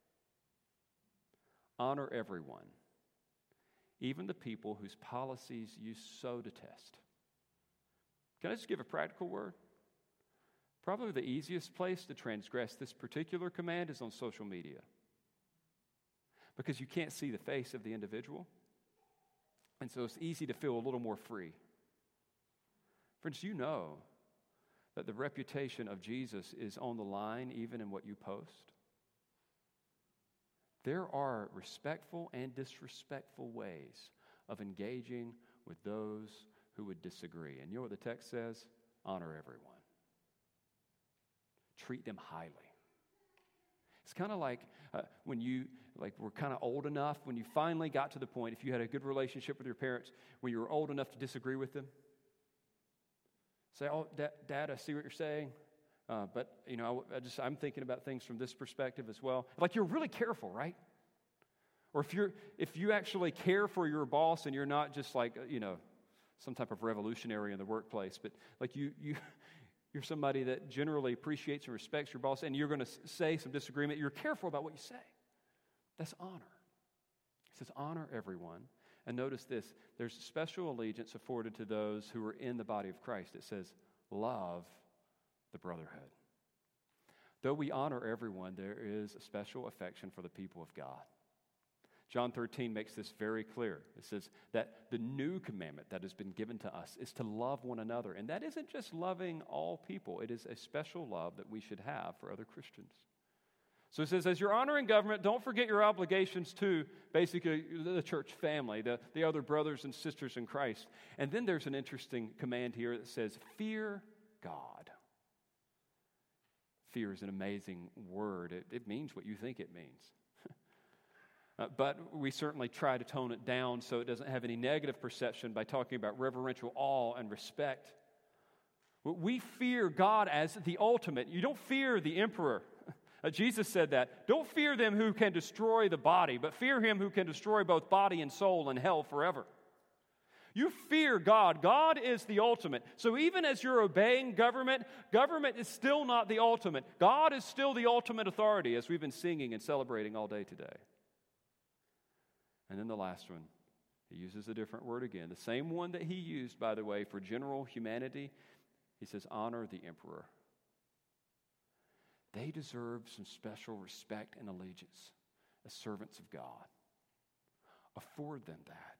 Honor everyone, even the people whose policies you so detest. Can I just give a practical word? Probably the easiest place to transgress this particular command is on social media, because you can't see the face of the individual, and so it's easy to feel a little more free. Friends, you know that the reputation of Jesus is on the line even in what you post. There are respectful and disrespectful ways of engaging with those who would disagree. And you know what the text says? Honor everyone. Treat them highly. It's kind of like uh, when you like were kind of old enough, when you finally got to the point, if you had a good relationship with your parents, when you were old enough to disagree with them. Say, oh, Dad, Dad I see what you're saying, uh, but you know, I, I just I'm thinking about things from this perspective as well. Like you're really careful, right? Or if you're if you actually care for your boss and you're not just like you know some type of revolutionary in the workplace, but like you you. You're somebody that generally appreciates and respects your boss, and you're going to say some disagreement. You're careful about what you say. That's honor. It says honor everyone. And notice this, there's special allegiance afforded to those who are in the body of Christ. It says love the brotherhood. Though we honor everyone, there is a special affection for the people of God. John thirteen makes this very clear. It says that the new commandment that has been given to us is to love one another. And that isn't just loving all people. It is a special love that we should have for other Christians. So it says, as you're honoring government, don't forget your obligations to basically the church family, the, the other brothers and sisters in Christ. And then there's an interesting command here that says, fear God. Fear is an amazing word. It, it means what you think it means. Uh, but we certainly try to tone it down so it doesn't have any negative perception by talking about reverential awe and respect. We fear God as the ultimate. You don't fear the emperor. Uh, Jesus said that. Don't fear them who can destroy the body, but fear him who can destroy both body and soul in hell forever. You fear God. God is the ultimate. So even as you're obeying government, government is still not the ultimate. God is still the ultimate authority, as we've been singing and celebrating all day today. And then the last one, he uses a different word again. The same one that he used, by the way, for general humanity. He says, honor the emperor. They deserve some special respect and allegiance as servants of God. Afford them that.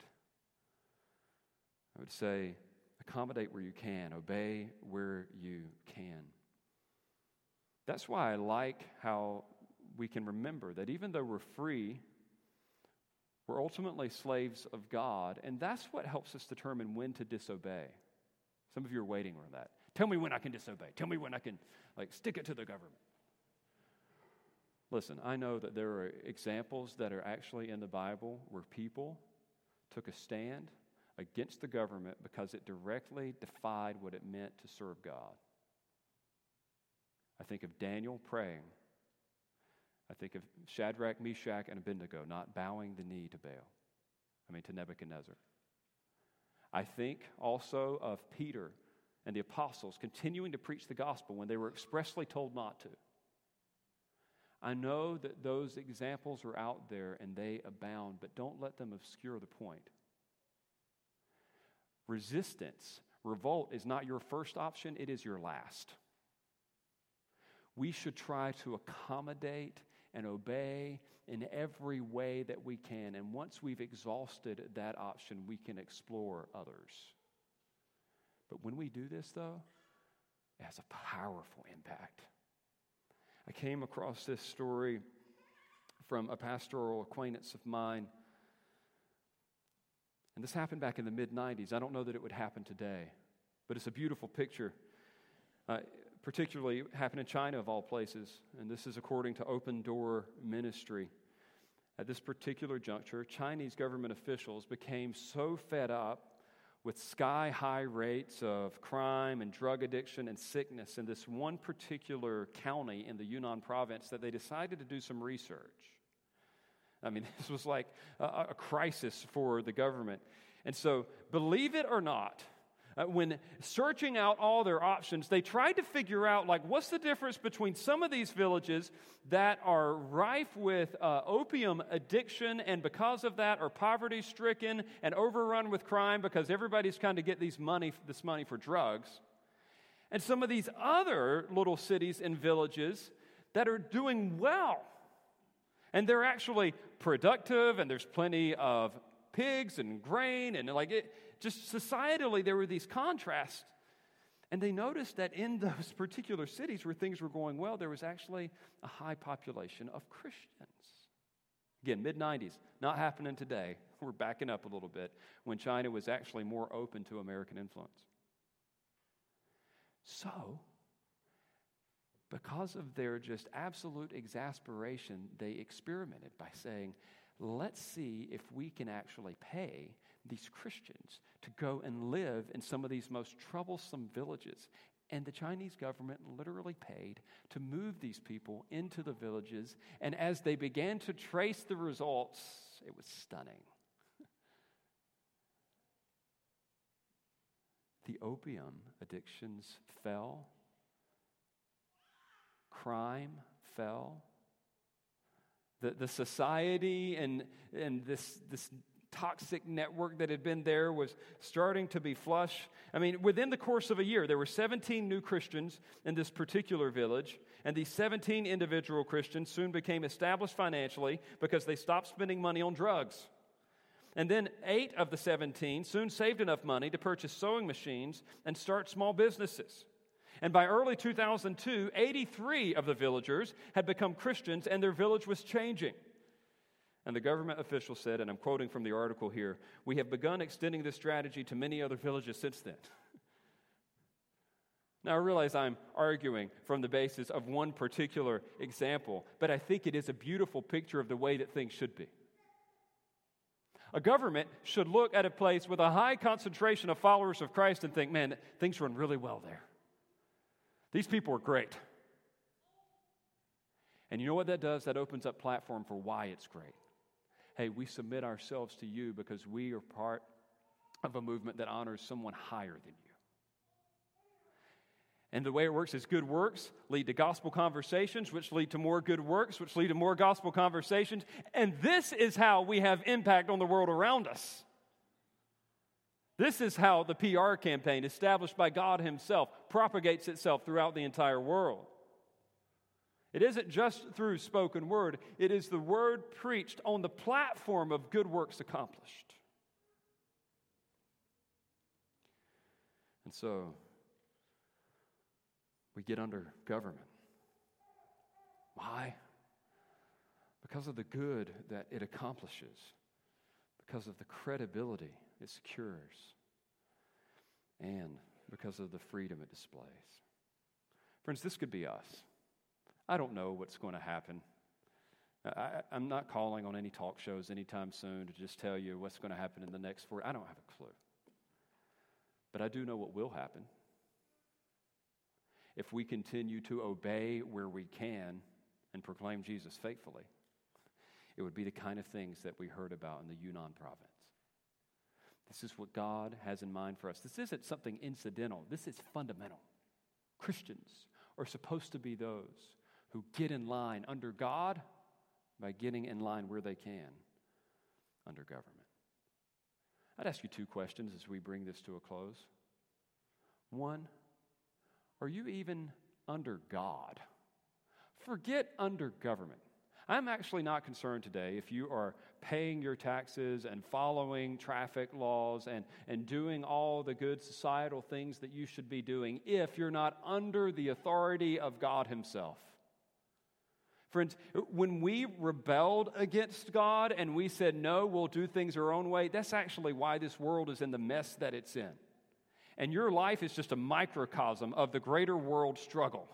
I would say, accommodate where you can, obey where you can. That's why I like how we can remember that even though we're free, we're ultimately slaves of God, and that's what helps us determine when to disobey. Some of you are waiting for that. Tell me when I can disobey. Tell me when I can, like, stick it to the government. Listen, I know that there are examples that are actually in the Bible where people took a stand against the government because it directly defied what it meant to serve God. I think of Daniel praying. I think of Shadrach, Meshach, and Abednego not bowing the knee to Baal. I mean, to Nebuchadnezzar. I think also of Peter and the apostles continuing to preach the gospel when they were expressly told not to. I know that those examples are out there and they abound, but don't let them obscure the point. Resistance, revolt is not your first option, it is your last. We should try to accommodate and obey in every way that we can. And once we've exhausted that option, we can explore others. But when we do this, though, it has a powerful impact. I came across this story from a pastoral acquaintance of mine. And this happened back in the mid nineties. I don't know that it would happen today, but it's a beautiful picture. Uh, particularly happened in China, of all places. And this is according to Open Door Ministry. At this particular juncture, Chinese government officials became so fed up with sky-high rates of crime and drug addiction and sickness in this one particular county in the Yunnan province that they decided to do some research. I mean, this was like a, a crisis for the government. And so, believe it or not, Uh, when searching out all their options, they tried to figure out, like, what's the difference between some of these villages that are rife with uh, opium addiction and because of that are poverty-stricken and overrun with crime because everybody's kind of get these money, this money for drugs, and some of these other little cities and villages that are doing well. And they're actually productive, and there's plenty of pigs and grain, and like it, just societally, there were these contrasts. And they noticed that in those particular cities where things were going well, there was actually a high population of Christians. Again, mid nineties, not happening today. We're backing up a little bit, when China was actually more open to American influence. So, because of their just absolute exasperation, they experimented by saying, let's see if we can actually pay these Christians to go and live in some of these most troublesome villages. And the Chinese government literally paid to move these people into the villages. And as they began to trace the results, it was stunning. The opium addictions fell. Crime fell. The, the society and, and this, this toxic network that had been there was starting to be flush. I mean, within the course of a year, there were seventeen new Christians in this particular village, and these seventeen individual Christians soon became established financially because they stopped spending money on drugs. And then eight of the seventeen soon saved enough money to purchase sewing machines and start small businesses. And by early two thousand two, eighty-three of the villagers had become Christians, and their village was changing. And the government official said, and I'm quoting from the article here, "We have begun extending this strategy to many other villages since then." Now, I realize I'm arguing from the basis of one particular example, but I think it is a beautiful picture of the way that things should be. A government should look at a place with a high concentration of followers of Christ and think, man, things run really well there. These people are great. And you know what that does? That opens up platform for why it's great. Hey, we submit ourselves to you because we are part of a movement that honors someone higher than you. And the way it works is good works lead to gospel conversations, which lead to more good works, which lead to more gospel conversations. And this is how we have impact on the world around us. This is how the P R campaign established by God Himself propagates itself throughout the entire world. It isn't just through spoken word. It is the word preached on the platform of good works accomplished. And so, we get under government. Why? Because of the good that it accomplishes, because of the credibility it secures, and because of the freedom it displays. Friends, this could be us. I don't know what's going to happen. I, I'm not calling on any talk shows anytime soon to just tell you what's going to happen in the next four. I don't have a clue. But I do know what will happen. If we continue to obey where we can and proclaim Jesus faithfully, it would be the kind of things that we heard about in the Yunnan province. This is what God has in mind for us. This isn't something incidental. This is fundamental. Christians are supposed to be those who get in line under God by getting in line where they can under government. I'd ask you two questions as we bring this to a close. One, are you even under God? Forget under government. I'm actually not concerned today if you are paying your taxes and following traffic laws and, and doing all the good societal things that you should be doing if you're not under the authority of God Himself. Friends, when we rebelled against God and we said, no, we'll do things our own way, that's actually why this world is in the mess that it's in. And your life is just a microcosm of the greater world struggle.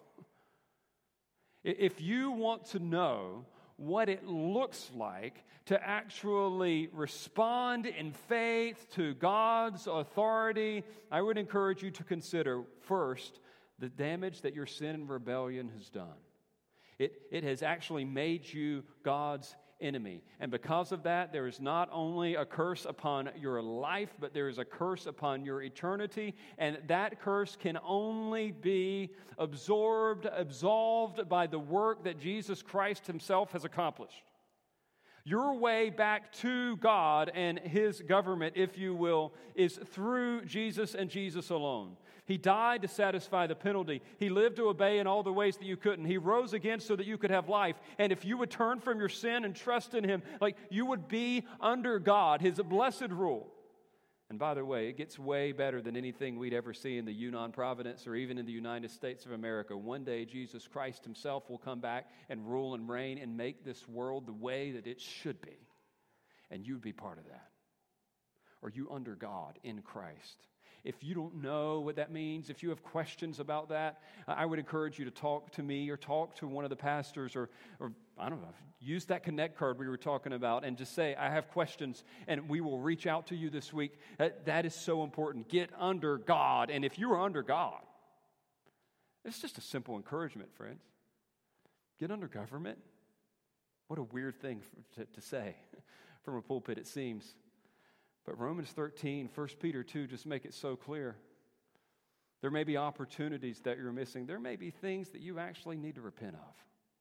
If you want to know what it looks like to actually respond in faith to God's authority, I would encourage you to consider first the damage that your sin and rebellion has done. It, it has actually made you God's enemy. And because of that, there is not only a curse upon your life, but there is a curse upon your eternity. And that curse can only be absorbed, absolved by the work that Jesus Christ Himself has accomplished. Your way back to God and His government, if you will, is through Jesus and Jesus alone. He died to satisfy the penalty. He lived to obey in all the ways that you couldn't. He rose again so that you could have life. And if you would turn from your sin and trust in Him, like you would be under God, His blessed rule. And by the way, it gets way better than anything we'd ever see in the Yunnan province or even in the United States of America. One day, Jesus Christ Himself will come back and rule and reign and make this world the way that it should be. And you'd be part of that. Are you under God in Christ? If you don't know what that means, if you have questions about that, I would encourage you to talk to me or talk to one of the pastors or, or I don't know, use that Connect card we were talking about and just say, I have questions, and we will reach out to you this week. That, that is so important. Get under God. And if you are under God, it's just a simple encouragement, friends. Get under government. What a weird thing for, to, to say from a pulpit, it seems. But Romans thirteen, First Peter two just make it so clear. There may be opportunities that you're missing. There may be things that you actually need to repent of.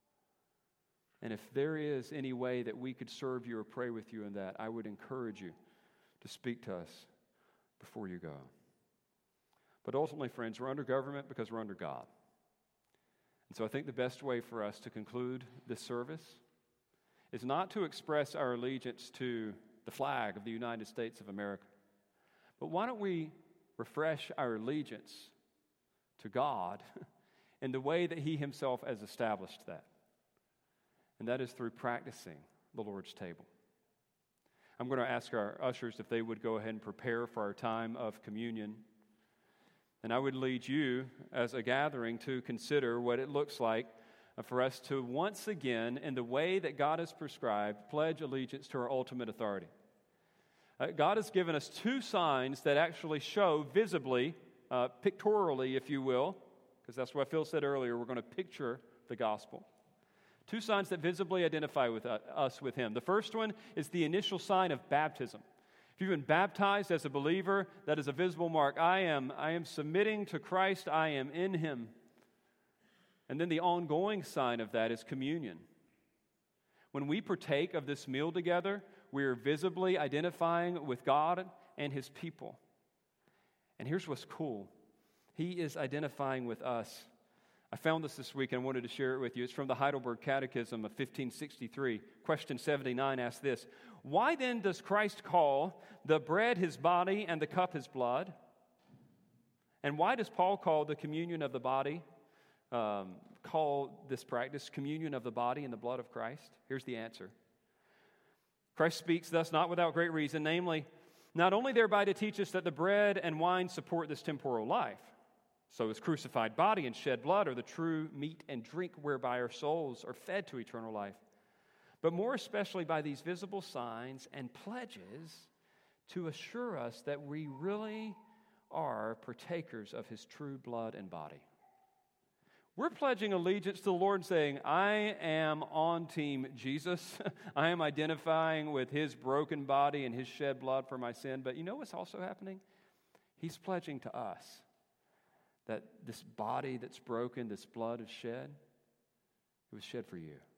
And if there is any way that we could serve you or pray with you in that, I would encourage you to speak to us before you go. But ultimately, friends, we're under government because we're under God. And so I think the best way for us to conclude this service is not to express our allegiance to the flag of the United States of America. But why don't we refresh our allegiance to God in the way that He Himself has established that? And that is through practicing the Lord's table. I'm going to ask our ushers if they would go ahead and prepare for our time of communion. And I would lead you as a gathering to consider what it looks like for us to once again, in the way that God has prescribed, pledge allegiance to our ultimate authority. Uh, God has given us two signs that actually show visibly, uh, pictorially, if you will, because that's what Phil said earlier, we're going to picture the gospel. Two signs that visibly identify with uh, us with Him. The first one is the initial sign of baptism. If you've been baptized as a believer, that is a visible mark. I am, I am submitting to Christ. I am in Him. And then the ongoing sign of that is communion. When we partake of this meal together, we are visibly identifying with God and His people. And here's what's cool. He is identifying with us I found this this week and I wanted to share it with you. It's from the Heidelberg Catechism of fifteen sixty-three. Question seventy-nine asks this: why then does Christ call the bread his body and the cup his blood? And why does Paul call the communion of the body, um, call this practice communion of the body and the blood of Christ? Here's the answer. Christ speaks thus not without great reason, namely, not only thereby to teach us that the bread and wine support this temporal life, so his crucified body and shed blood are the true meat and drink whereby our souls are fed to eternal life, but more especially by these visible signs and pledges to assure us that we really are partakers of his true blood and body. We're pledging allegiance to the Lord and saying, I am on team Jesus. I am identifying with his broken body and his shed blood for my sin. But you know what's also happening? He's pledging to us that this body that's broken, this blood is shed, it was shed for you.